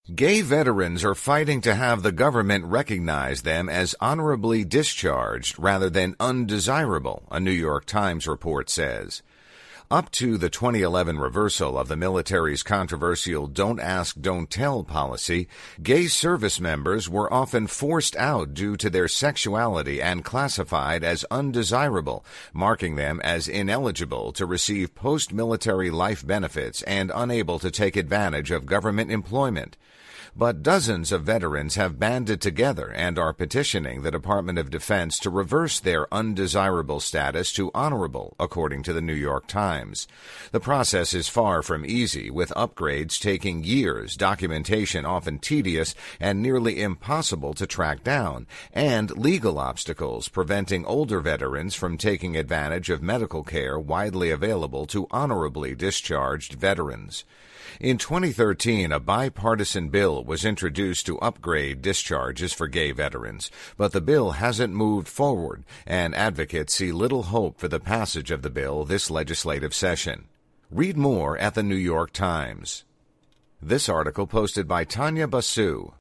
Gay veterans are fighting to have the government recognize them as honorably discharged rather than undesirable, a New York Times report says. Up to the 2011 reversal of the military's controversial Don't Ask, Don't Tell policy, gay service members were often forced out due to their sexuality and classified as undesirable, marking them as ineligible to receive post-military life benefits and unable to take advantage of government employment. But dozens of veterans have banded together and are petitioning the Department of Defense to reverse their undesirable status to honorable, according to the New York Times. The process is far from easy, with upgrades taking years, documentation often tedious and nearly impossible to track down, and legal obstacles preventing older veterans from taking advantage of medical care widely available to honorably discharged veterans. In 2013, a bipartisan bill was introduced to upgrade discharges for gay veterans, but the bill hasn't moved forward, and advocates see little hope for the passage of the bill this legislative session. Read more at the New York Times. This article posted by Tanya Basu.